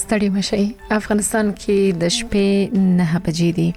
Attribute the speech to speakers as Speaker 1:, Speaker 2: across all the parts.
Speaker 1: ستړي مشي. افغانستان کې د شپې 9 بجې دي.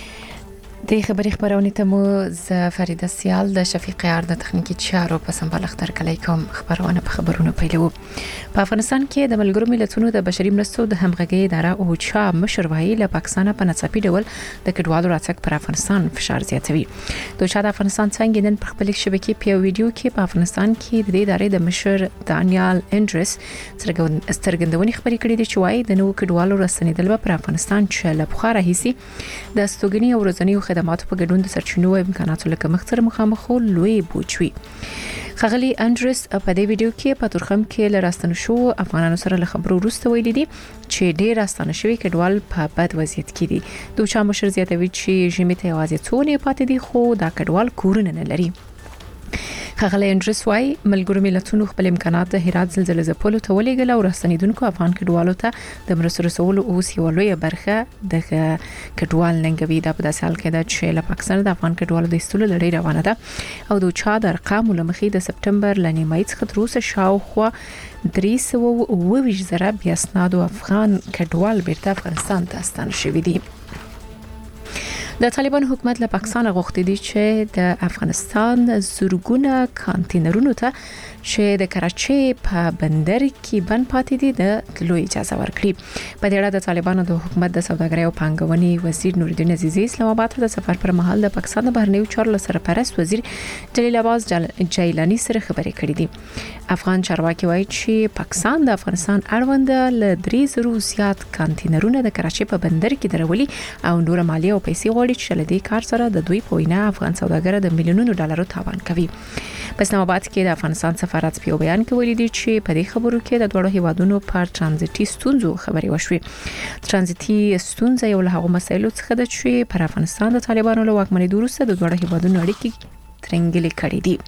Speaker 1: د خبري خبرونه ته مو ز فریده سیال د شفیق یار د تخنیکی چارو په سمبال اختر کلی کوم خبرونه په خبرونه پیلو. په افغانستان کې د ملګرو ملتونو د بشري مرستو د همغږي اداره او چا مشر وایي له پاکستان په ناڅاپي ډول د کډوالو راتګ پر افغانستان فشار زیاتوي. د چا د افغانستان څنګه نن په خپل شبکې په ویډیو کې په افغانستان کې د ادارې د مشر دانیال انډرس سترګندونې خبرې کړې دي چې وایي د نوو کډوالو راستنیدل په افغانستان چې له بخاره هيسي د استوګنې او ورځنیو خدماتو په ګډون د سرچینو او امکاناتو لکه مخ سره مخامخ لوی بوجوي. خغلی انډرس په دې ویډیو کې په ترخم کې لراستنه شو افغانانو سره له خبرو وروسته ویلي دي چې ډېر راستنه شوی کډوال په بد وضعیت کې دي. دوی چا مشر زیاتوي چې ژمي ته یوازې څونه پاتې دي خو دا کډوال کورونه نه لري. خغلی انډرس وايي ملګرو ملتونو خپل امکانات د هرات زلزلې ځپلو ته ولېګل او راستنیدونکو افغان کډوالو ته د مرستو رسولو او سیولوي برخه د کډوال ننګوي. دا په داسې حال کې ده چې له پاکستان د افغان کډوالو د استولو لړۍ روانه ده او د چا د ارقام لمخې د سپټمبر لنیمای څخه تر اوسه شاوخوا 320 زره بیا اسنادو افغان کډوال بیرته افغانستان ته ستانه شوي دي. د طالبان حکومت له پاکستان غوښتي دي چې د افغانستان زورګونه کانټینرونو ته چې د کراچي په بندر کې بند پاتې دي د تلو اجازه ورکړي. په دې اړه د طالبانو د حکومت د سوداګرۍ او پانګونې وزیر نور الدین عزیزی اسلام آباد ته د سفر پر مهال د پاکستان د بهرنیو چارو سرپرست وزیر جلیل عباس جیلانی سره خبرې کړې دي. افغان چارواکي وایي چې پاکستان د افغانستان اړوند له 300 زیات کانټینرونه د کراچي په بندر کې درولي او نور مالی او پیسې غواړي چې له دې کار سره د دوی په وینا افغان سوداګر د میلیونونو ډالرو تاوان کوي. په اسلام آباد کې د افغانستان سفارت په بیان کې ویلي دي چې په دې خبرو کې د دوه هیوادونو پر ترانزیتي ستونزو خبرې وشوي. ترانزیتي ستونزه یو له هغو مسایلو څخه ده چې پر افغانستان د طالبانو له واکمنۍ وروسته د دوه هیوادونو اړیکې ترنګلې کړې دي.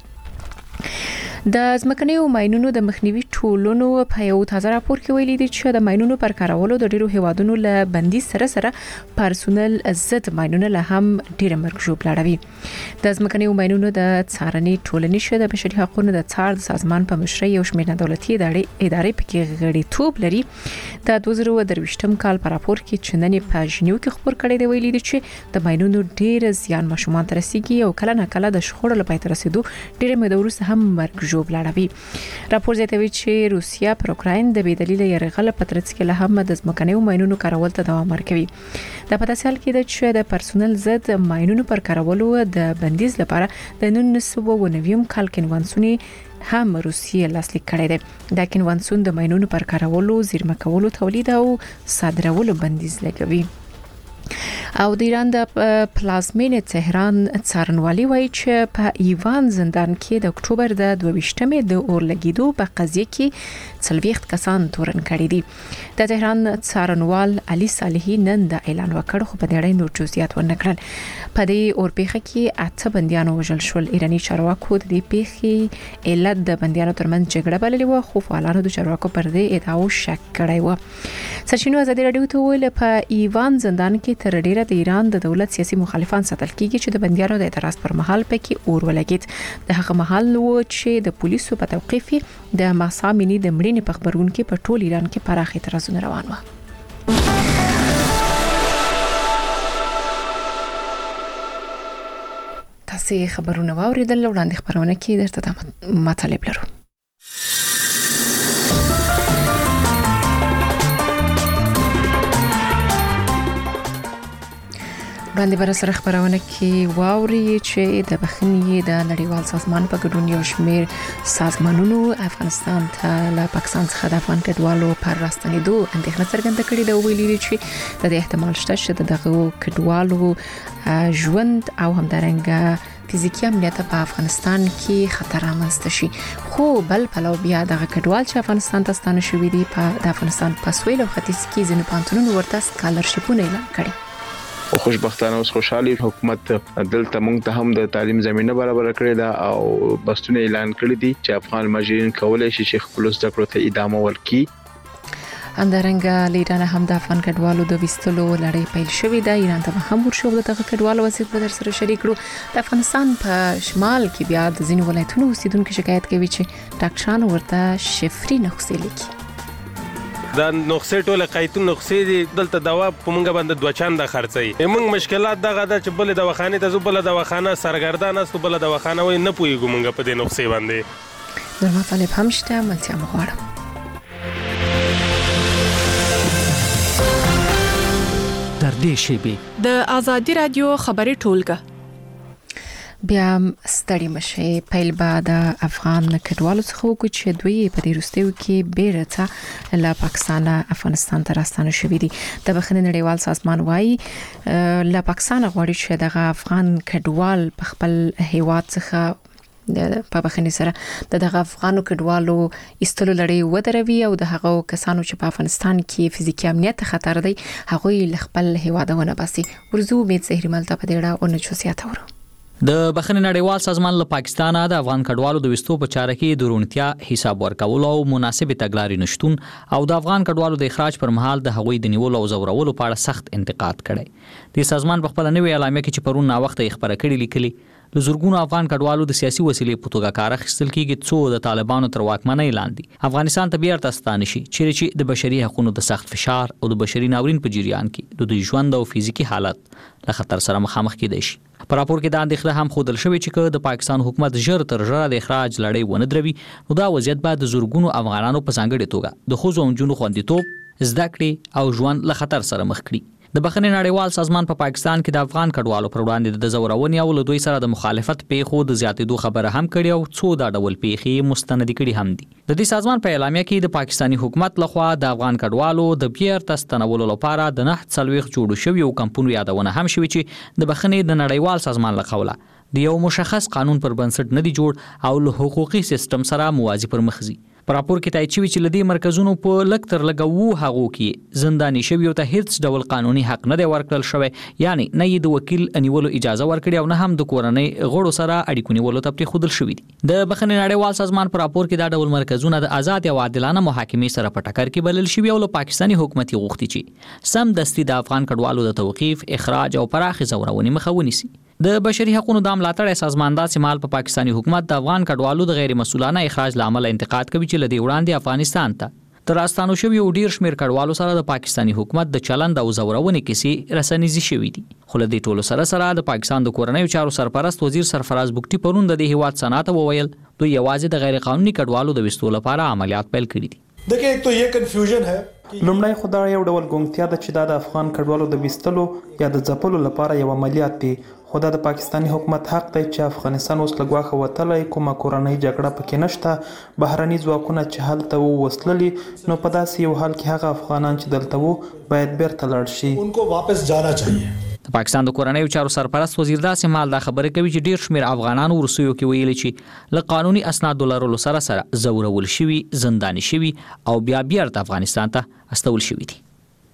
Speaker 1: د ځمکنیو ماینونو د مخنیوي ټولونو په یو تازه راپور کې ویلي دي چې د ماینونو پر کارولو د ډیرو هیوادونو له بندي سره پرسونل ضد ماینونه له هم ډیر مرګ ژوب لړوي. د ځمکنیو ماینونو د څارنې ټولنې شته د بشري حقوقو د څار د سازمان په مشرۍ یو شمېر نه دولتي ادارې پکې غړیتوب لري. د 2023م کال په راپور کې چې نن په ژنیو کې خبر کړی دی ویلي دي چې د ماینونو ډیر زیان ماشومان ته رسیږي او کله نه کله د شخړو لپاره رسیدو ډیر مدورس هم مرګ جوب لړوي. راپور زیاتوي چې روسیا پر اوکراین د بې دلیل یرغل په ترڅ کې له هم د ځمکنیو ماینونو کارول ته دوام ورکوي. د په داسې حال کې ده چې د پرسونل ضد ماینونو پر کارولو د بندیز لپاره د 1990 کال کنوانسیون هم روسیه لاسلیک کړی دی. دا کنوانسیون د ماینونو پر کارولو، زیرمه کولو، تولید او صادرولو بندیز لګوي. او د ایران د پلازمینې تهران څارنوالي وایي چې په ایوان زندان کې د اکتوبر د 22مې د اورلګیدو په قضیه کې 40 کسان تورن کړي دي. د تهران څارنوال علي صالحي نن د اعلان وکړ خو په دې اړه نور جزئیات ونه کړل. په دې اورپیخه کې 8 بنديانو وژل شول. ایراني چارواکو د دې پیښې علت د بنديانو ترمنځ جګړه بللې و خو فعالانو د چارواکو پر دې ادعاو شک کړی و. سرچینو ازادي رادیو ته ویل په ایوان زندان کې تر ډیره د ایران د دولت سیاسي مخالفان ساتل کیږي چې د بنديانو د اعتراض پر مهال پکې اور ولګید. د هغه مهال و چې د پولیسو په توقیف د ماسا مینی د مړینې په خبرون کې په ټول ایران کې پراخ اعتراضونه روان و. تاسو خبرونه واوریدل وړاندې خبرونه کې درته مطالب لرو. وړاندې بر سره خبرونه کې واوري چې د بخښنې د نړیوال سازمان په ګډون یو شمېر سازمانونو افغانستان ته له پاکستان څخه د افغان کډوالو پر راستنېدو اندېښنه څرګنده کړې ده. ویلي چې د احتمال شته چې دغه کډوالو ژوند او همدارنګه فزیکی امنیت په افغانستان کې خطر رامنځته شي. خو بل پلو بیا دغه کډوال چې افغانستان ته ستانه شوي دي د افغانستان په سویل او ختیځ کې ځینې پانتونونو ورته سکالرشیپونه اعلان کړي.
Speaker 2: خوشبختانه اوس خوشحالي حکومت دلته موږ ته هم د تعلیم زمينه برابر کړې ده او بستونه اعلان کړی دي چې افغان مهاجرین کولای شي چې خپل زده کړو ته ادامه ورکړي.
Speaker 1: همدارنګه ایران هم د افغان کډوالو د وستلو لړۍ پیل شوې ده. ایران ته هم ورشو د کډوالو وضعیت په در سره شریک کړو. د افغانستان په شمال کې بیا د ځینو ولایتونو اوسیدونکو شکایت کوي چې ډاکټرانو ورته شفري نسخې لیکي.
Speaker 3: دا نقصې ټوله قیتون نقصې دي دلته دوا په مونږ باندې دوه چنده خرڅوي. مونږ مشکلات دغه ده چې بلې دواخانې ته ځو، بله دواخانه سرګردان است، بله دواخانه وایي نه پوهېږو مونږ په دې نقصې باندې.
Speaker 1: نور مطالب هم شته، ملتیا مو غواړم.
Speaker 4: در دې شیبې
Speaker 5: د آزادي رادیو خبري ټولګه
Speaker 1: بیا ستړي مشه پیل بعد افغان کډوالو څخه وکړي چې دوی په دې وروستیو کې بیرته له پاکستان افغانستان ته راستانه شوي دي. د بخښنې نړیوال سازمان وايي له پاکستان غواړي چې دغه افغان کډوال په خپل هیواد څخه په بخښنې سره دغه افغانو کډوالو ایستلو لړۍ ودروي او د هغو کسانو چې په افغانستان کې فزیکي امنیت خطر دی هغوی له خپل هیوادونه باسي. ورزو امید زهري ملته په دې اړه او نشوسیات اورو.
Speaker 4: د بخښنې نړیوال سازمان له پاکستان د افغان کډوالو د وستو په چاره کې د رونتیا حساب ورکول او مناسب تګلارې نشټون او د افغان کډوالو د اخراج پر مهال د هغوی د نیولو او زورولو په اړه سخت انتقاد کړي. د سازمان په خپل نوې اعلامیه کې چې پرون نا وخت خبره کړې لیکلي د زورګونو افغان کډوالو د سیاسي وسیلې په توګه کار اخیستل کېږي څو د طالبانو تر واکمنۍ لاندې افغانستان ته بیرته ستانه شي چې د بشري حقوقو د سخت فشار او د بشري ناورین په جریان کې د ژوند او فزیکی حالت له خطر سره مخامخ کېدای شي. په راپور کې دا اندېښنه هم ښودل شوې چې د پاکستان حکومت ژر تر ژره د اخراج لړۍ ونه دروي نو دا وضعیت به د زورګونو افغانانو په ځانګړې توګه د ښځو او نجونو خوندیتوب زده کړې او ژوند له خطر سره مخ کړي. د بخښنې نړیوال سازمان په پاکستان کې د افغان کډوالو پر وړاندې د زورونې او له دوی سره د مخالفت پیښو د زیاتېدو خبره هم کړې او څو دا ډول پیښې مستند کړي هم دي. د دې سازمان په اعلامیه کې د پاکستانی حکومت لخوا د افغان کډوالو د بیرته ستنولو لپاره د 940 جوړو شویو کمپونو یادونه هم شوې چې د بخښنې د نړیوال سازمان له قوله د یو مشخص قانون پر بنسټ نه دی جوړ او له حقوقي سیستم سره موازی پر مخ ځي. په راپور کې تایید شوی چې لدی مرکزونو په لک تر لګو هغو کې زنداني شوی او ته هیڅ ډول قانوني حق نه دی ورکړل شوی، یعنی نه یې د وکیل انیولو اجازه ورکړي او نه هم د کورنۍ غړو سره اړیکو نیولو ته پرېښودل شوی دي. د بخښنې نړیوال سازمان په راپور کې دا ډول مرکزونه د آزاد او عادلانه محاکمې سره په ټکر کې بلل شوی او له پاکستاني حکومت غوښتي چې سم دستي د افغان کډوالو د توقيف، اخراج او پراخي زورونې مخه ونیسي. د بشري حقوقو د ملاتړ سازمان دا سمال په پاکستاني حکومت د افغان کډوالو د غیر مسؤلانه اخراج لامل انتقاد کوي چې لدی وړاندې افغانستان ته تر راستانو شوی او ډیر شمیر کډوالو سره د پاکستاني حکومت د چلند او زورونې کیسې رسنیزي شوې دي. خو له دې ټولو سره د پاکستان د کورنیو چارو سرپرست وزیر سرفراز بوکټي پرون د هیواد صنعت وویل دوی یوازې د غیر قانوني کډوالو د وستو لپاره عملیات پیل کړي دي.
Speaker 6: देखिए एक तो ये कंफ्यूजन है
Speaker 7: لومړی خو دا یو ډول ګونګتیا ده چې دا د افغان کډوالو د وستلو یا د ځپلو لپاره یو عملیات دی، خو دا د پاکستاني حکومت حق دی چې افغانستان اوس له ګواښه وتلی، کومه کورنۍ جګړه پکې نشته، بهرني ځواکونه چې هلته ووسللي، نو په داسې یو حال کې هغه افغانان چې دلته وو باید بیرته لاړ شي.
Speaker 6: उनको वापस जाना चाहिए.
Speaker 4: د پاکستان د کورنیو چارو سرپرست وزیر داسې مال دا خبره کوي چې ډیر شمیر افغانانو ورسویو کې ویلي چې له قانوني اسناد لرلو سره زورول شوي، زنداني شوي او بیا بیرته افغانستان ته استول شوي دي.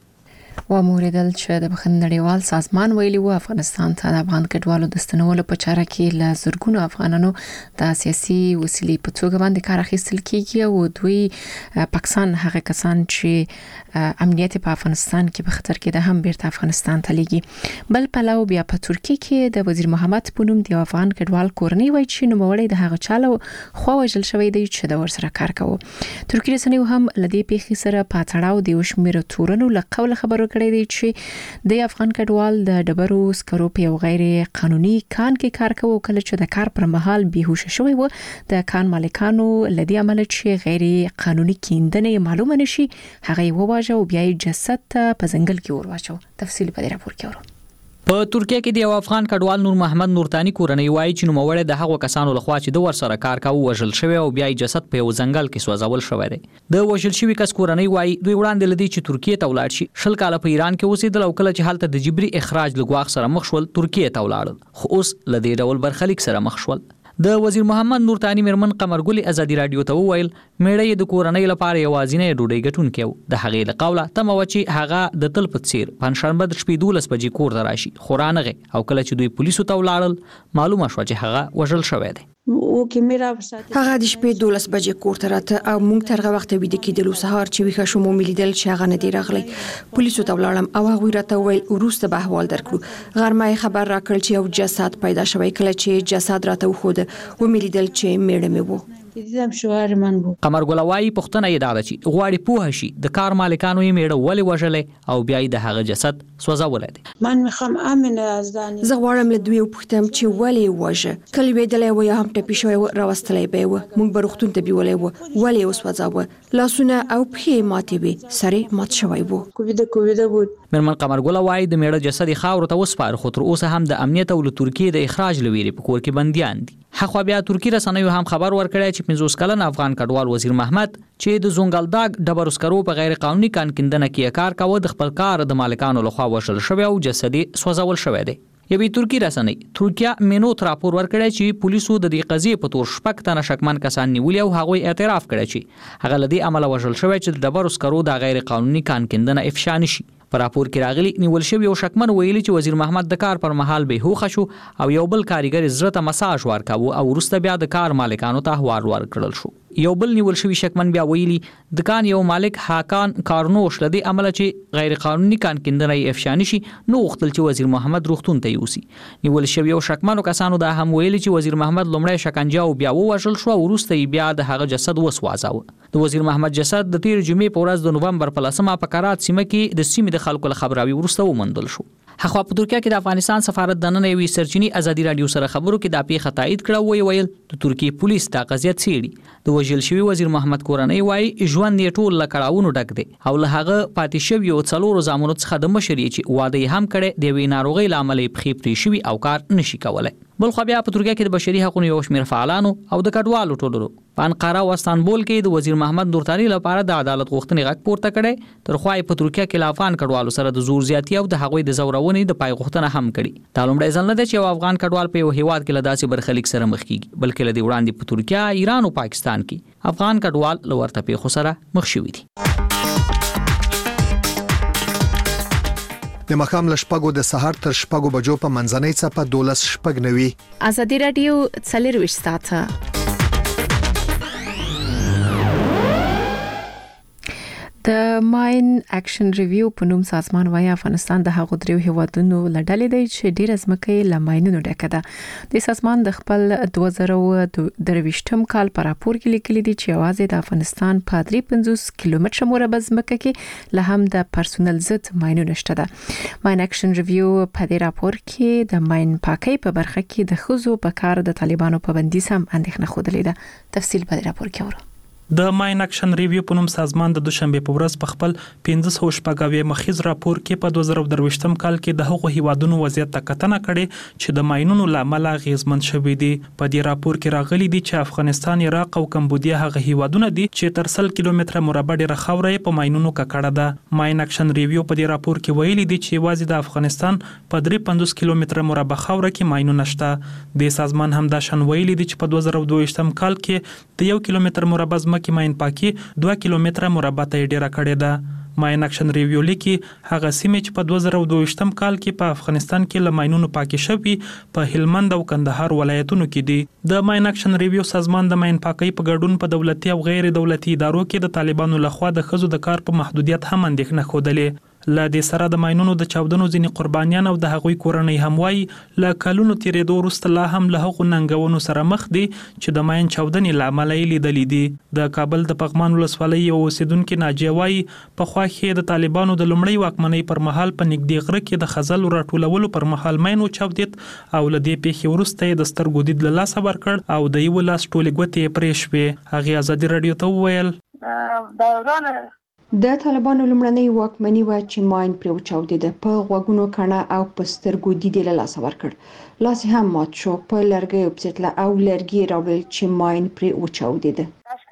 Speaker 1: و موریدل چې د بخښنې نړیوال سازمان ویلي و افغانستان ته د افغان کډوالو د ستنولو په چاره کې له زرګونو افغانانو د سیاسي وسیلې په توګه باندې کار اخیستل کیږي او دوی پاکستان هغه کسان چې امنیت په افغانستان کې په خطر کې ده هم بیرته افغانستان ته لیږي. بل پلو بیا په ترکیه کې د وزیر محمد پونم د افغان کډوال کورنۍ وایي چې نوموړی د هغه چاله خو وژل شوی دی چې د ورسره کار کوي. ترکیه رسنیو هم لدی پیښې سره پاتړاو د وشمیر تورنو له قول خبرو کړی دی چې د افغان کډوال د ډبرو سکرو په یو غیر قانوني کان کې کار کوي، کله چې د کار پر مهال بیهوش شوی و د کان مالکانو لدی عمل چې غیر قانوني کیندنه معلومه نشي هغه وواژه او بیا جسد په ځنګل کې ورواچو. تفصیل په دې راپور کې اورو.
Speaker 4: په ترکیه کې د یو افغان کډوال نور محمد نورتانی کورنۍ وایي چې نوموړی د هغو کسانو لخوا چې د ورسره کار کاوه وژل شوی او بیا جسد په یو ځنګل کې سوځول شوی دی. د وژل شوی کس کورنۍ وایي دوی وړاندې لدی چې ترکیه ته ولاړ شي 10 کاله په ایران کې اوسېدل او کله چې هلته د جبري اخراج لګواخ سره مخ شول ترکیه ته ولاړل، خو اوس لدی ډول برخلیک سره مخ شول. د وزیر محمد نورتانی مرمن قمرګل ازادي رادیو ته وویل میړې د کورنۍ لپاره یوازینی ډوډۍ ګټونکی و. د هغې له قوله تمه وه چې هغه د تل په څیر پنځشنبه د شپې 12 بجې کور ته راشي، خو رانغی او کله چې دوی پولیسو ته ولاړل معلومه شوه چې هغه وژل شوی دی.
Speaker 8: هغه د شپې 12 بجې کور ته راته او موږ ترغه وخت ویده کېدلو، سهار چې ویښه شوم ولیدل چې هغه نه دی راغلی. پولیسو ته ولاړم او هغوی راته وویل وروسته به احوال درکړو. غرمه خبر راکړل چې یو جسد پیدا شوی. کله چې جسد راته وښوده ومې لیدل چې میړه مې و.
Speaker 9: دیدم شوهر من بود.
Speaker 4: قمر ګلوای پښتنه یې دا چې غواړي پوه شي د کار مالکانو یې میړه ولې وژلې او بیا د هغه جسد سوځولې دي.
Speaker 9: من میخوام امن از دانی.
Speaker 8: زه غواړم له دوی وپوښتم چې ولې وژه. کله ویدلې و یا هم ټپي شوی راوستلې به و. موږ به روغتون ته بیولې و. ولې وسوځاوه؟ لاسونه او پښې ماتې وي. سره مات شوی و.
Speaker 9: کوویده بود.
Speaker 4: مرمن قمر ګلوای د میړه جسد خاور ته وسپار خو تر اوسه هم د امنیت او له ترکیه د اخراج لویری په کور کې بنديان دي. خو بیا ترکی رسنیو هم خبر ورکړی چې 50 کلن افغان کډوال وزیر محمد چې د زونګلداګ ډبرو سکرو په غیر قانوني کانکندنه کې کار کاوه د خپل کار د مالکانو لخوا وشل شوی او جسدي سوځول شوی دی. یوې ترکی رسنۍ ترکیه مینوت راپور ورکړی چې پولیسو د دې قضیې په تور شپږ تنه شکمن کسان نیولي او هغوی اعتراف کړی چې هغه لدی عمل وشل شوی چې د ډبرو سکرو د غیر قانوني کانکندنه افشا نشي. په راپور کې راغلي نیول شوی او شکمن ویلي چې وزیر محمد د کار پر مهال به هوښ شو او یو بل کاریګر زړه ته مساج ورکاوه او وروسته بیا د کار مالکانو ته احوال ورکړل شو. یو بل نیول شوی شکمن بیا ویلي د کان یو مالک حاکان کارنوش لدی عمل چې غیر قانوني کانکندنه افشا نشي نو وختل چې وزیر محمد روغتون ته یوسي. نیول شوی او شکمنو کسانو دا هم ویلي چې وزیر محمد لومړی شکنجه او بیا وژل شو او وروسته بیا د هغه جسد وسوځاوه. د وزیر محمد جسد د تیر جمعې په ورځ د نوومبر په 10مه په کرات سیمه کې د سیمې د خلکو له خبراوي وروسته ومندل شو. خو په ترکیه کې د افغانستان سفارت د نن یوې سرچینی ازادي رادیو سره خبرو کې د پیښه تایید کړه ویل د ترکیه پولیس دا قضیه څېړي. د وژل شوی وزیر محمد کورنۍ وایي ژوند یې ټول له کړهونو ډک دی او له هغه پاتې شوی او څلورو زامنو څخه د مشر یې چې واده هم کړي د وی ناروغي لامل پخې پرې شوی او کار نشي کولای. بل خو بیا په ترکیه کې د بشري حقوقو یو شمېر فعالانو او د کډوالو ټولو په انقره او استانبول کې د وزیر محمد نورتانی لپاره د عدالت غوښتنې غږ پورته کړي. تر خو په ترکیه کې د افغان کډوالو سره د زور زیاتی او د هغوی د زورونې د پای غوښتنه هم کړي. دا لومړی ځل نه دی چې افغان کډوال په یو هیواد کې له داسې برخلیک سره مخ کیږي بلکې له وړاندې په ترکیه، ایران او پاکستان کې افغان کډوال له ورته پیښو سره مخ شوي دي.
Speaker 10: د مخام له شپږو د سهار تر شپږو بجو په منځنۍ څپه 12:09
Speaker 1: ازادي رادیو 24 ساعته د ماین اکشن ریویو په نوم سازمان وايي افغانستان د هغو دریو هیوادونو لړل دی چې ډیر ځمکې لماینونو ډکه ده. د سازمان د خپل 2023م کال پر راپور کې لیکلي دي چې आवाज د افغانستان په 350 کیلومتر مربع ځمکه کې له هم د پرسونل ضد ماینونه شته ده. ماین اکشن ریویو په دې راپور کې د ماین پاکۍ په برخه کې د خزو په کار د طالبانو پابندي سم اندېښنه خوده ده. تفصیل په راپور کې اورو.
Speaker 7: د ماین اکشن ریویو په نوم سازمان د دوشنبه په ورځ په خپل 1500 مخیز راپور کې په 2023م کال کې د هغو هیوادونو وضعیت ته کتنه کړې چې د ماینونو لامل غیزمن شوي دي. په دې راپور کې راغلي دي چې افغانستان، عراق او کمبودیا هغه هیوادونه دي چې تر 100 کیلومتره مربع ډیره خاوره په ماینونو ککړه ده. ماین اکشن ریویو په دې راپور کې ویلي دي چې واځي د افغانستان په 350 کیلومتره مربع خاوره کې ماینونه شته. د سازمان هم دا شان ویلي دي چې په 2022م کال کې د 1 کیلومتر مربع کې ماین پاکي 2 کیلومتره مربع ته ډیره کړې ده. ماین اکشن ریویو لیکي هغه سیمې چې په 2022م کال کې په افغانستان کې له ماینونو پاکي شوي په هلمند او کندهار ولایتونو کې دي. د ماین اکشن ریویو سازمان د ماین پاکۍ په ګډون په دولتي او غیر دولتي ادارو کې د طالبانو لخوا د خزو د کار په محدودیت هم اندېښنه خوده. ل دې سره د ماینونو د چاودنو ځینې قربانیان او د هغوی کورنۍ هم وایي له کلونو تیرېدو وروسته لا هم له هغو ننګونو سره مخ دي چې د ماین چاودنې له امله یې لیدلي دي. د کابل د پغمان ولسوالۍ یو اوسیدونکي ناجیه وایي پخوا کې د طالبانو د لومړۍ واکمنۍ پر مهال په نږدې غره کې د خزل راټولولو پر مهال ماین وچاودېد او له دې پیښې وروسته یې د سترګو دید له لاسه ورکړ او د یو لاس ټولې ګوتې پرې شوې. هغې ازادي راډیو ته وویل
Speaker 8: د طالبانو لومړنۍ واکمني و چې ماین پرې وچاودېده، په غوږونو کڼه او په سترګو دید له لاسه ورکړ. لاس هم مات شو، په لرګیو پسېتله او لرګي راوړل چې ماین پرې وچاودېده.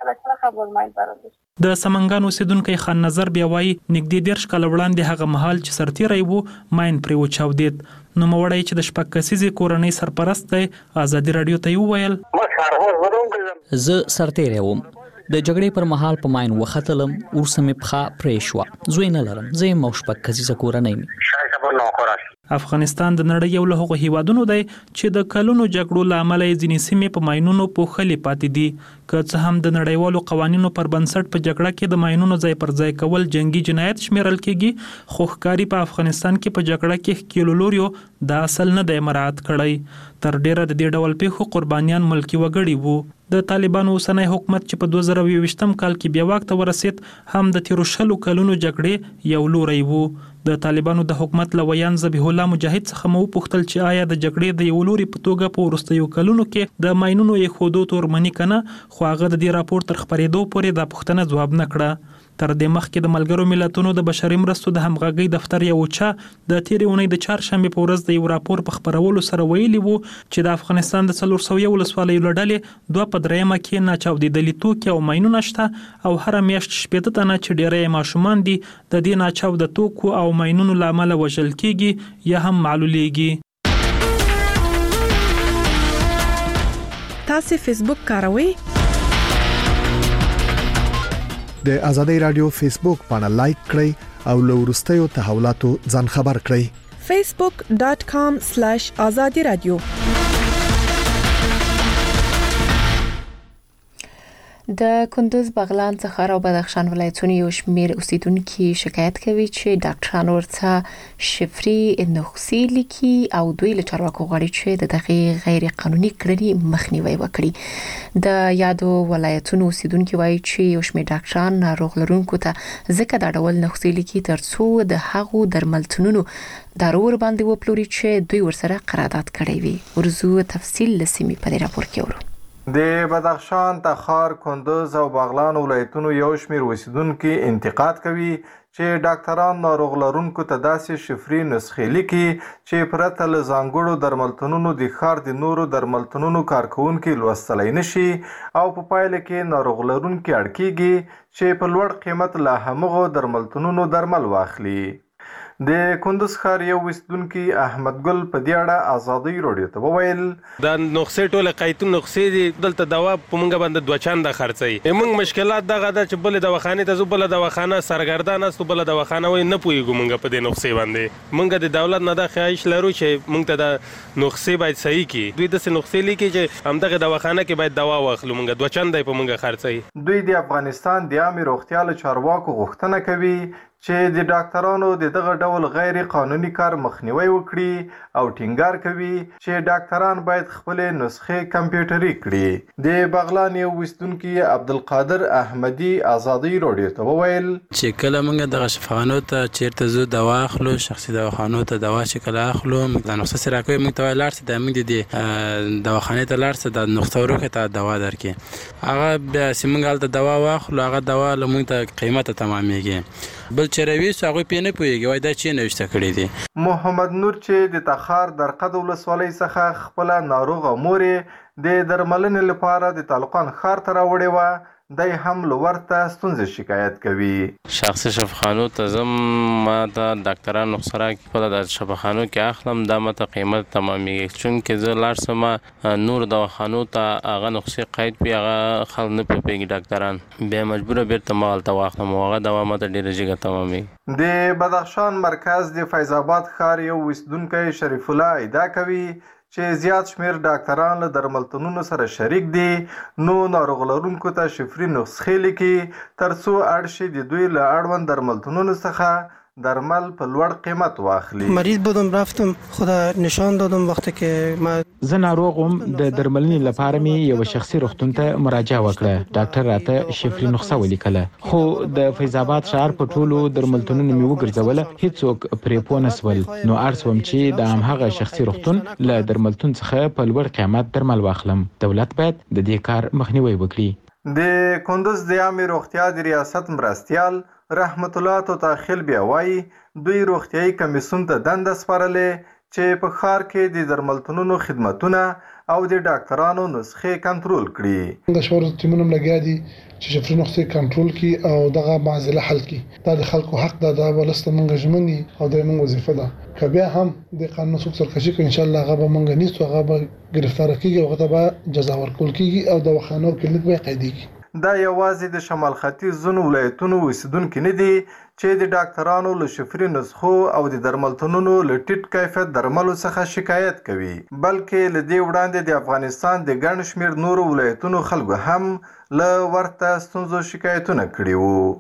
Speaker 7: د سمنګان اوسیدونکی خان نظر بیا وایي نږدې 10 کاله وړاندې هغه مهال چې سرتیری و ماین پرې وچاودېد. نوموړی چې د شپږ کسیزې کورنۍ سرپرست دی ازادي راډیو ته وویل
Speaker 4: زه سرتیری وم، د جګړې پر مهال په ماین وختلم، ورسره مې پخه پرې شوه، زوی نه لرم، زه یم او شپږ کسیزه کورنۍ مې.
Speaker 7: افغانستان د نړۍ یو له هغو هیوادونو دی چې د کلونو جګړو له امله یې ځینې سیمې په ماینونو پوښلې پاتې دي. که څه هم د نړیوالو قوانینو پر بنسټ په جګړه کې د ماینونو ځای پر ځای کول جنگي جنایت شمیرل کېږي، خو ښکاري په افغانستان کې په جګړه کې ښکېلو لوریو د اصل نه دی مراعات کړی. تر ډیره د دې ډول پیښو قربانیان ملکي وګړي وو. د طالبانو اوسنی حکومت چې په 2022م کال کې بیا واک ته ورسید هم د تیرو 20 کلونو جګړې یو لوري وو. د طالبانو د حکومت لویان ذبیح الله مجاهد څخه مو پوښتل چې آیا د جګړې د یو لوري په توګه په وروستیو کلونو کې د ماینونو یې خودو تورمنی کنه، خو هغه د دې راپور تر خبرېدو پورې د پوښتنه ځواب نه کړه. تر دې مخکې د ملګرو ملتونو د بشري مرستو د همغږۍ دفتر یو چا د تیرې اونۍ د چهارشنبې په ورځ د یو راپور په خبرولو سره ویلي وو چې د افغانستان د 400 ولسوالیو له ډلې 2/3 کې ناچاودېدلي توکي او ماینونه شته او هر میاشت 80 تنه چې ډېری ماشومان دي د دې ناچاود توکو او ماینونو له امله وژل کېږي یا هم معلولیږي.
Speaker 5: تاسو فیسبوک کاروئ؟
Speaker 10: د ازادي رادیو فیسبوک باندې لایک کړئ او له وروستیو تحولاتو ځان خبر کړئ.
Speaker 5: facebook.com/azadi radio.
Speaker 1: د کندوز، بغلان، څخه او بدخشان ولایتونو یو شمېر اوسیدونکو شکایت کوي چې ډاکټرانو ورته شفري نسخې لیکي او دوی له چارواکو غواړي چې د دغه غیر قانوني کړنې مخنیوي وکړي. د یادو ولایتونو اوسیدونکو وایي چې یو شمېر ډاکټران ناروغ لرونکو ته ځکه دا ډول نسخې لیکي ترڅو د هغو درملتونونو دارور باندې وپلوري چې دوی ورسره قرارداد کړی وي. ورزو تفصیل لسیمې په راپور کې ورو.
Speaker 11: د بدخشان، تخار، کندوز او بغلان ولایتونو یو شمېر اوسیدونکو انتقاد کوي چې ډاکټران ناروغ لرونکو ته داسې شفري نسخې لیکي چې پرته له ځانګړو درملتونونو د ښار د نورو درملتونونو کارکونکو لوستلی نشي او په پایله کې ناروغ لرونکي اړ کېږي چې په لوړ قیمت له همغو درملتونونو درمل واخلي. د کندوز ښار یو اوسیدونکي احمد ګل په دې اړه ازادي رادیو ته وویل
Speaker 3: دا نسخې ټوله قیتون نسخې دي، دلته دوا په مونږ باندې 2 چنده خرڅي. موږ مشکلات دغه د چې بل دواخانه ته زو بل دواخانه سرګردان است بل دواخانه وای نه پويګو مونږ په دې نسخې باندې. مونږ د دولت نه د خواهش لرو چې مونږ ته د نسخې باید صحیح کی. دوی د نسخې لیکي چې همدغه دواخانه کې باید دوا واخلو، مونږ 2 چنده په مونږ خرڅي.
Speaker 11: دوی د افغانستان د عامه روغتیا له چارواکو غوښتنه کوي چې د ډاکټرانو د دغه ډول غیر قانوني کار مخنیوي وکړي او ټینګار کوي چې ډاکټران باید خپل نسخې کمپیوټري کړي. د بغلان یو اوسیدونکي عبدالقادر احمدي ازادي رادیو ته وویل
Speaker 12: چې کله موږ د شفاخانو ته چیرته زو دوا اخلو، شخصي دواخانو ته دوا چې کله اخلو د نسخه سره کوي موږ ته لاړ څه د موږ د دواخانه ته لاړ څه د نسخه ورکه ته دوا درکې هغه بیا سیمنګال ته دوا واخلو، هغه دوا له موږ ته قیمته تمامېږي. بل چروي هغه پینې پويږي وای دا چې نوښته کړی دي.
Speaker 11: محمد نور چې د تخار درقد ولسوالۍ څخه خپل ناروغه مورې د درملنې لپاره د طالقان ښار ته راوړې و، دای هم لورته ستونزې شکایت کوي.
Speaker 13: شخصي شفاخانو ته زم ما د ډاکټرانو سره په د شفاخانو کې اخلم دا مته قیمت تمامېږي چونکې زه لاړ سم نور دواخانو ته هغه نسخې قید پی هغه خل نه پیږي ډاکټران بیا مجبور بیرته مالته واخلم هغه دوا مته ډیره جګه تمامېږي.
Speaker 11: د بدخشان مرکز د فیض آباد ښار یو اوسیدونکی شریف الله ادعا کوي چې زیات شمیر ډاکټران له درملتونونو سره شریک دي نو ناروغ لرونکو ته شفري نسخې لیکي ترڅو اړ شي د دوی له اړوند درملتونونو څخه درمل په لوړ قیمت واخلي.
Speaker 14: مریض بودم رفتم خدا نشان دادم وقتی که ما
Speaker 15: زه ناروغم د درملنې لپاره می یو شخصي روغتون ته مراجعه وکړه. ډاکټر راته شفري نسخه ولیکله خو د فیض آباد ښار په ټولو درملتونونو می وګرځوله هیڅوک پرې پوه نسول نو ارسوم چې د همغه شخصي روغتون له درملتون څخه په لوړ قیمت درمل واخلم. دولت باید د دې کار مخنیوي وکړي.
Speaker 11: د کندوز د عامه روغتیا د ریاست مرستیال رحمت الله توتاخیل بیا وایي دوی روغتیايي کمیسیون ته دنده سپارلې چې په ښار کې د درملتونونو خدمتونه او د ډاکټرانو نسخې کنټرول کړي.
Speaker 6: د شورا ټیمونو لګیا دي چې شفري نسخې کنټرول کړي او دغه معضله حل کړي. دا د خلکو حق ده، دا ولسته مونږ ژمني او د مونږ وظیفه ده. که بیا هم د قانون څخه سرکشي کوي ان شاء الله هغه به مونږ نیسو، هغه به گرفتار کیږي او هغه به جزا ورکول کیږي او د وخانو کلیک به قیدیږي.
Speaker 11: دا یوازې د شمال ختیځ ځینو ولایتونو اوسیدونکي نه دي چې د ډاکټرانو له شفري نسخو او د درملتونونو له ټیټ کیفیت درملو څخه شکایت کوي، بلکې له دې وړاندې د افغانستان د ګڼ شمېر نورو ولایتونو خلکو هم له ورته ستونزو شکایتونه کړي وو.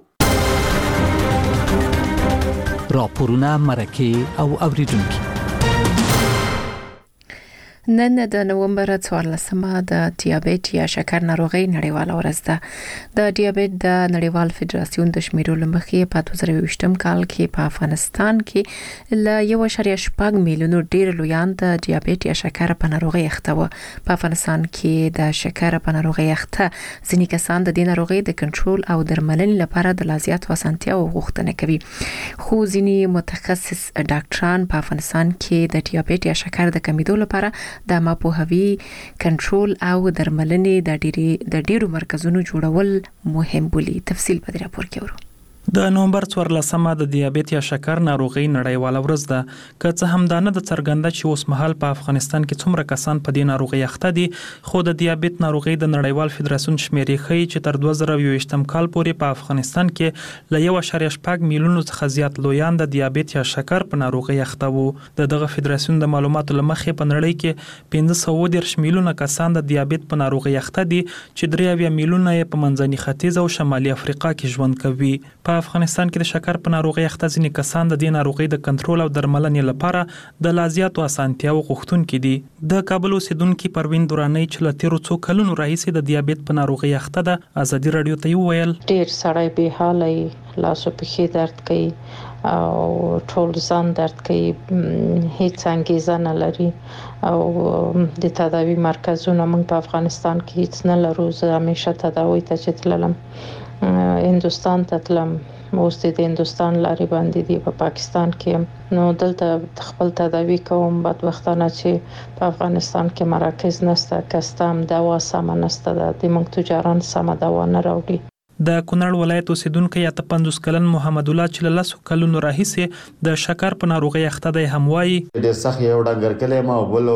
Speaker 4: راپورونه مرکه او اوریدونکي
Speaker 1: نن د نومبر 14مه د دیابېت یا شکر ناروغي نړیواله ورځ ده. د دیابېت د نړیوال فدراسیون د شمیرو لمخې په 2020م کال کې په افغانستان کې ل 1.8 میلیون ډیر لویان د دیابېت یا شکر په ناروغي اخته و. په افغانستان کې د شکر په ناروغي اخته ځینې کسان د دې ناروغي د کنټرول او درملنې لپاره د لازمیت وسانتیا غوښتنه کوي. خو ځینې متخصص ډاکټران په افغانستان کې د دیابېت یا شکر د کمیدو لپاره د ماپوهوي کنټرول او درملنې د ډیرو مرکزونو جوړول مهم بولي. تفصیل په دې راپور کې ورو.
Speaker 7: د نومبر 14مه د دیابېت یا شکر ناروغي نړیواله ورځ ده. که څه هم دانه د څرګنده چې اوس مهال په افغانستان کې څومره کسان په دې ناروغي اخته دي، خو د دیابېت ناروغي د نړیوال فدراسیون شمیرې ښیي چې تر 2020م کال پورې په افغانستان کې ل 1.8 میلیون څخه زیات لویان د دیابېت یا شکر په ناروغي اخته وو. دغه فدراسیون د معلوماتو لمخې په نړۍ کې 510 میلیونه کسان د دیابېت په ناروغي اخته دي چې 3 میلیونه یې په منځني ختیځ او شمالي افریقا کې ژوند کوي. په افغانستان کې د شکر په ناروغي اخته ځینې کسان د دې ناروغي د کنټرول او درملنې لپاره د لازمیت وسانتیاو غوښتونکي دي. د کابل اوسیدونکو پروین دورانی چې له تیرو څو کلونو راهیسې د دیابېت په ناروغي اخته ده، ازادي رادیو ته وویل
Speaker 16: ډیر سړی به حالي لاسو پښې درد کوي او ټول ځان درد کوي، هیڅ انګیزه نه لري او د تداوی مرکزونه موږ په افغانستان کې هیڅ نه لرو. زه همیشه تداوی ته چې تللم هندوستان ته تلم، اوس د هندوستان لارې باندې دی په پاکستان کې، نو دلته خپل تداوی کوم. بدبختانه چې په افغانستان کې مراکز نشته، کستم دوا سم نشته، د موږ تجاران سم دوا نه راوړي.
Speaker 7: د کونړ ولایت اوسیدونکو یا 50 کلن محمد الله چې له 10 کلونو راهیسې د شکر په ناروغي اخته دی هم وایي
Speaker 17: ډېر سخت یو ډنګر کله ما بل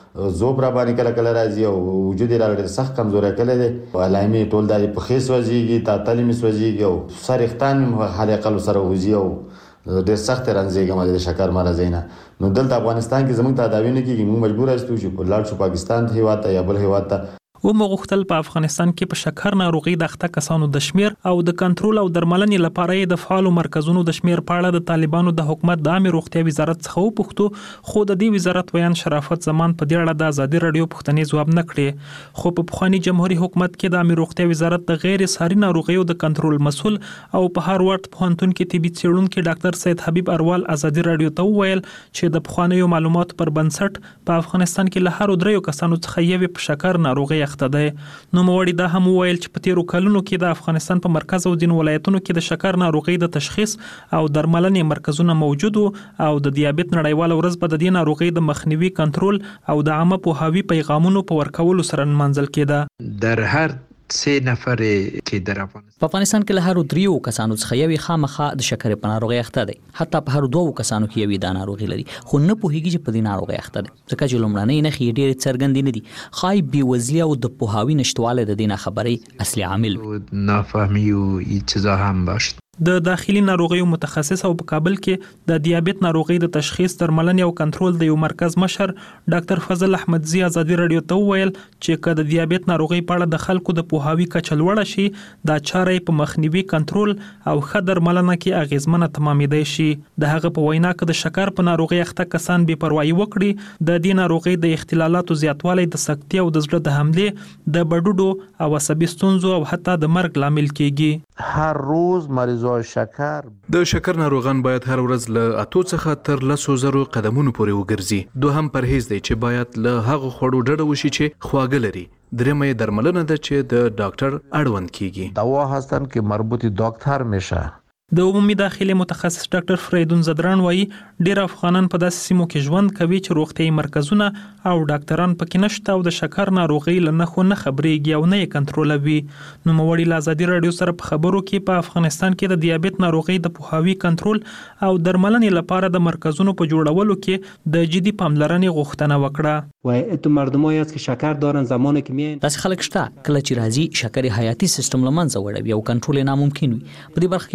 Speaker 17: زوب را باندې کله راځي او وجود یې ډېر سخت کمزوري کله دی، علامه ټول د په خېس وځيږي، تعطیل می وځيږي او سر اختان هر اقل سره وځي او ډېر سخت رانځيږي د شکر مرض نه. نو دلته افغانستان کې زموږ تداوی نه کیږي، موږ مجبور یاستو چې په لاړ شو پاکستان هیواد ته یا بل هیواد ته.
Speaker 7: و مغختل په افغانستان کې په شکر ناروغي د اخته کسانو د شمیر او د کنټرول او درملنې لپاره د فعالو مرکزونو د شمیر په اړه د طالبانو د حکومت د عامه روغتیا وزارت څخه وپوښتو، خو د دې وزارت ویان شرافت زمان په دې اړه د ازادي رادیو پوښتنې ځواب نه کړي. خو په پخوانی جمهوریت حکومت کې د عامه روغتیا وزارت د غیر ساري ناروغیو د کنټرول مسول او په هاروارد پوهنتون کې طبي څېړونکو ډاکټر سید حبیب اروال ازادي رادیو ته وویل چې د پخوانیو معلوماتو پر بنسټ په افغانستان کې له هر درې کسانو څخه یو په شکر ناروغي اخته دی. نو موړي دا هم ویل چې په تیرو کلونو کې د افغانستان په مرکز او ځینو ولایتونو کې د شکر ناروغي د تشخیص او درملنې مرکزونه موجود او د دیابېت نړیواله ورځ په د دې ناروغي د مخنیوي کنټرول او د عامه پوهاوي پیغامونو په ورکولو سره منځل کېده.
Speaker 18: در هر 3 نفر چې در
Speaker 4: په افغانستان کې له هر 3 کسانو څخه یو خامخا د شکر په ناروغي اخته دی، حتی په هر 2 کسانو کې یو د ناروغي لري، خو نه پوهیږي چې په دې ناروغي اخته دی، ځکه چې لومړنۍ نښې ډېرې څرګندې نه دي. خای بېوزلي او د پوهاوي نشټواله د دې خبرې اصلي عامل
Speaker 18: نافهمي او چیزا هم باشه.
Speaker 7: د داخلي ناروغیو متخصص او په کابل کې د دیابېت ناروغي د تشخیص درملنې او کنټرول د یو مرکز مشر ډاکټر فضل احمدزي ازادي رادیو ته وویل چې که د دیابېت ناروغي په اړه د خلکو د پوهاوي کچه لوړه شي، دا چاره په مخنیوي کنټرول او ښه درملنه کې اغیزمنه تمامېدای شي. د هغه په وینا کې د شکر په ناروغي اخته کسان بې پروايي وکړي، د دې ناروغي د اختلالاتو زیاتوالی د سکتې او د زړه د حملې د بډوډو او عصبي ستونزو او حتی د مرګ لامل کیږي.
Speaker 19: هر روز مریضان شکر
Speaker 20: د شکر ناروغان باید هر ورځ له 8 څخه تر 10,000 قدمونو پورې وګرځي. دوهم پرهیز دی چې باید له هغه خوړو ډډه وشي چې خواږه لري. درېمه درملنه ده چې د ډاکټر اړوند کیږي.
Speaker 19: دوا هستن که مربوط دکتر میشه.
Speaker 7: د عمومي داخلي متخصص ډاکټر فریدون زدران وایي ډیر افغانان په داسې سیمو کې ژوند کوي چې روغتيایي مرکزونه او ډاکټران پکې نشته او د شکر ناروغي له نښو نه خبرېږي او نه یې کنټرولوي. نو موړي له ازادي رادیو سره په خبرو کې په افغانستان کې د دیابېت ناروغي د پوهاوي کنټرول او درملنې لپاره د مرکزونو په جوړولو کې د جدي پاملرنې غوښتنه وکړه.
Speaker 21: و تو مردمایی است که شکر دارن زمانی که میان
Speaker 4: داسې خلک شته کله چې راځي شکر حیاتي سیستم له منځه وړي او کنټرول ناممکن وي. په دې برخه کې په افغانستان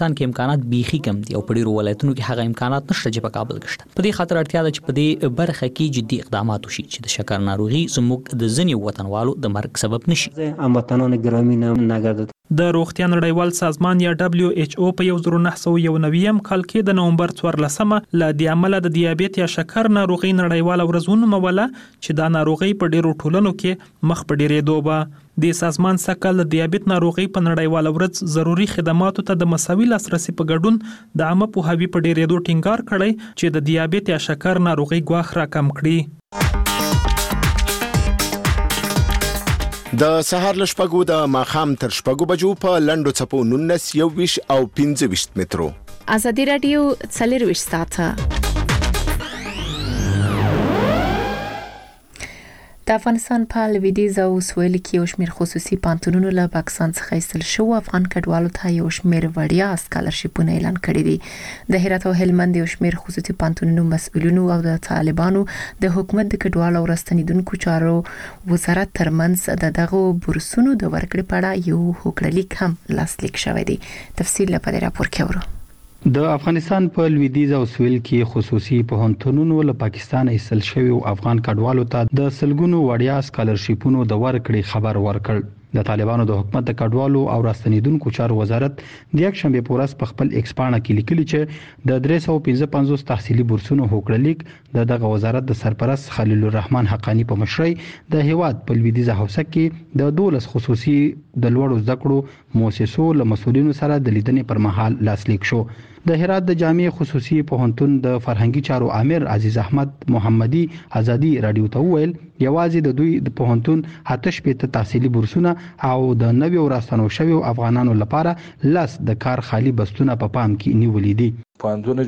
Speaker 4: افغانستان کې امکانات بیخي کم دي او په ډیرو ولایتونو کې هغه امکانات نشته چې په کابل کې شته. په دې خاطر اړتیا ده چې په دې برخه کې جدي اقدامات وشي چې د شکر ناروغي زموږ د ځینې وطنوالو د مرګ سبب نشي.
Speaker 21: هموطنان گرامی نگردد.
Speaker 7: د روغتیا نړیوال سازمان یا WHO په 1991 کال کې د نومبر 14 له دې عمله د دیابیت یا شکر ناروغي نړیوال ورځ ونوموله چې دا ناروغي په ډیرو ټولنو کې مخ په ډیرېدو به. د سازمان سکل د دیابیت ناروغي په نړیوال ورځ ضروري خدماتو ته د مساوي لاسرسي په ګډون د عامه پوهاوي په ډیرېدو ټینګار کړی چې د دیابیت یا شکر ناروغي ګواښ راکم کړي.
Speaker 2: د سهار له شپږو د ماښام تر شپږو بجو په لنډو څپو 19 21 او 25 مترو.
Speaker 1: ازادي رادیو 24 ساعته د افغانستان په لویدیځ او سویل کې یو شمېر خصوصي پانتونونو له پاکستان څخه ایستل شو افغان کډوالو ته یو شمېر وړیا سکالرشیپونه اعلان کړي دي. د هرات او هلمند یو شمېر خصوصي پانتونونو مسؤلینو او د طالبانو د حکومت د کډوالو او راستنیدونکو چارو وزارت ترمنځ دغه بورسونو د ورکړې په اړه یو هوکړلیک هم لاسلیک شوی دی. تفصیل په دې راپور کې ورو.
Speaker 22: د افغانستان په لویدیځ او سویل کې خصوصي پوهنتونونو له پاکستان ایستل شوی افغان کډوالو ته د سلګونو وړیا سکالرشیپونو د ورکړې خبر ورکړ. د طالبانو د حکومت د کډوالو او راستنیدونکو چارو وزارت د یک شنبه په ورځ په خپل ایکس پاڼه کې لیکلي چې د 355 تحصیلي بورسونو هوکړلیک دغه وزارت د سرپرست خلیل الرحمن حقانی په مشرۍ د هیواد په لویدیځ حوزه کې د 12 خصوصي د لوړو زده کړو مؤسسو له مسؤلینو سره د لیدنې پر مهال لاسلیک شو. د هرات د جامع خصوصي پوهنتون د فرهنګي چارو امیر عزیز احمد محمدي ازادي رادیو ته ویل یوازې د دوی د پوهنتون 8 تحصیلي بورسونه او د نوي راستنو شوی افغانانو لپاره لاس د کار خالی بستونه په پام کې نیولې دي.
Speaker 23: پوهنتون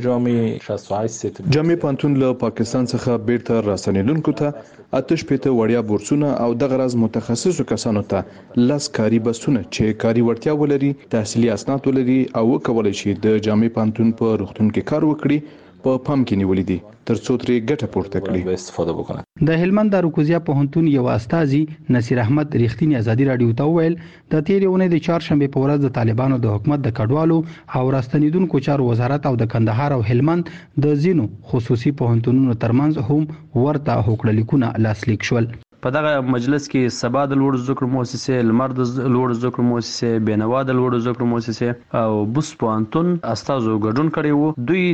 Speaker 20: جامع پوهنتون له پاکستان څخه بیرته راستنیدونکو ته 8 وړیا بورسونه او د غرض متخصصو کسانو ته لاس کاری بستونه چې کاری ورتیا ولري تحصیلي اسناد ولري او کولای شي د جامع پوهنتون په روغتون کې کار وکړي په پام کې نیولې دي ترڅو ترې ګټه پورته کړي
Speaker 23: استفاده وکړي.
Speaker 22: د هلمند د روکوزیا پوهنتون یو استاذي نصیر احمد ریښتینی ازادي رادیو ته ویل د تیر اونۍ د چهارشنبه په ورځ د طالبانو د حکومت د کډوالو او راستنیدونکو چارو وزارت او د کندهار او هلمند د زینو خصوصي پوهنتونونو ترمنځ هم ورته هوکړلیکونه لاسلیک شول.
Speaker 21: په دغه مجلس کې سبا د لوړ زده کړو مؤسسې لمر د لوړ زده کړو مؤسسې بینوا د لوړ زده کړو مؤسسې او بوس پوهنتون استادو ګډون کړي وو. دوی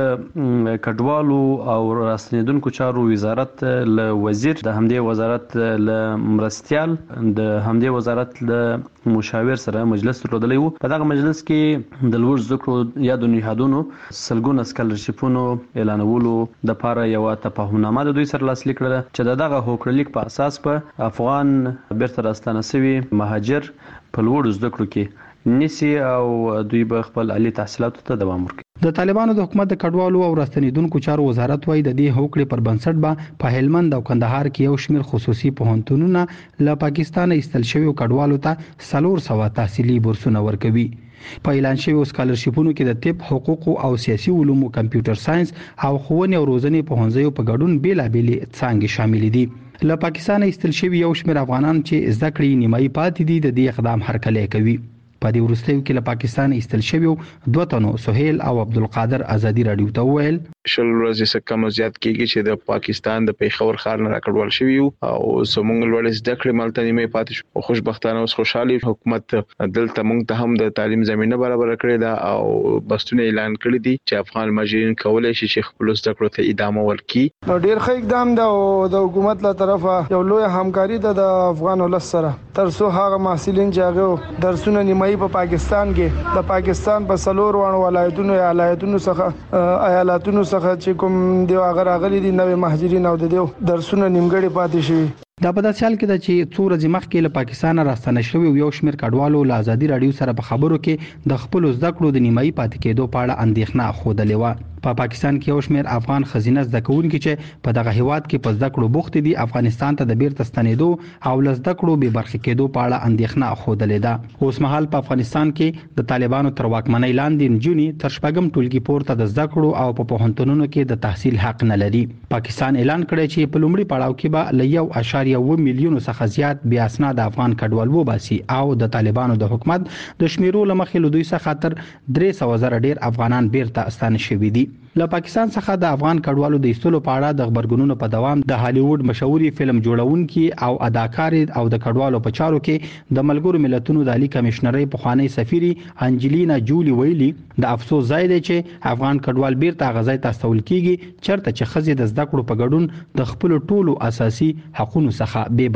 Speaker 21: د کډوالو او راستنیدونکو چارو وزارت له وزیر د همدې وزارت له مرستيال د همدې وزارت له مشاور سره مجلس درلودلی وو. په دغه مجلس کې د لوړ زده کړو یا د نهادونو سلګونه سکالرشیپونو اعلانولو د لپاره یو تفاهمنامه د دوی سره لاسلیک کړل چې دغه هوکړلیک په اساس په افغان بیرته راستانه شوی مهاجر په لوړ زده کړو کې نسی او دوی به خپل عالی تحصیلاتو ته دوام ورکړي.
Speaker 22: د طالبانو د حکومت د کډوالو او راستنیدونکو چارو وزارت وايي د دې هوکړې پر بنسټ به په هلمند او کندهار کې یو شمېر خصوصي پوهنتونونه له پاکستان ایستل شوی کډوالو ته 400 تحصیلي بورسونه ورکوي. په اعلان شوی سکالرشیپونو کې د طب، حقوق او سیاسي علومو، کمپیوټر ساينس او ښوونې او روزنې پوهنځیو په ګډون بیلابېلې څانګې شامل دي. له پاکستان ایستل شوی یو شمېر افغانان چې زده کړې نیمایي پاتې دي د دې اقدام هرکلی کوي. په دې وروستیو کې له پاکستان ایستل شوی دوه تنو سهیل او عبدالقادر ازادي رادیو ته ویل
Speaker 24: شل ورځې څخه کم زیات کېږي چې د پاکستان د پیښور ښار نه راکړول شوی او سمونګ لوړ زده کړې ملته نیمه پاتې شو. خوشبختانه اوس خوشحالي حکومت دلته موږ ته هم د تعلیم زمينه برابر کړې ده او بستونه اعلان کړی دي چې افغان مهاجرین کولای شي چې خپل زده کړو ته ادامه ورکړي.
Speaker 6: نو ډیر ښه اقدام ده او د حکومت له طرفه یو لوی همکاري ده د افغان ولس سره ترڅو هغه محصلین چې هغه درسونه نیمایي په پاکستان کې د پاکستان په سلور وانه ولایتونو یا ایالتونو څخه ایالتونو څخه چې کوم دی هغه راغلي دي نوې مهاجرین او د دې درسونه نیمګړي پاتې شي.
Speaker 22: دا په داسې حال کې ده چې څو ورځې مخکې له پاکستان راستنه شوی یو شمېر کډوالو له ازادي رادیو سره په خبرو کې د خپل زده کړو د نیمایي پاتې کېدو په اړه اندېښنه ښودلې وه. په پاکستان کې یو شمېر افغان خزینه زده کوونکي چې په دغه هیواد کې په زده کړو بوخت دي افغانستان ته د بیرته ستنېدو او له زده کړو بې برخې کېدو په اړه اندېښنه ښودلې ده. اوس مهال په افغانستان کې د طالبانو تر واکمنۍ لاندې نجونې تر شپږم ټولګي پورته د زده کړو او په پوهنتونونو کې د تحصیل حق نه لري. پاکستان اعلان کړی چې په لومړي پړاو کې به له 1.1 میلیونو څخه زیات بې اسناد افغان کډوال وباسي او د طالبانو د حکومت د شمیرو له مخې له دوی څخه تر 300,000 ډیر افغانان بیرته ستانه شوي دي. له پاکستان څخه د افغان کډوالو د ایستلو په اړه د خبرګونونو په دوام د هالیوډ مشهوري فلم جوړونکي او اداکار او د کډوالو په چارو کې د ملګرو ملتونو د عالی کمشنرۍ پخوانی سفیري انجلینا جولی ویلي د افسوس ځای دی چې افغان کډوال بیرته غځای ته استول کیږي چرته چې خزې د زده کړو په ګډون د خپل ټولو اساسي حقوقو څخه بې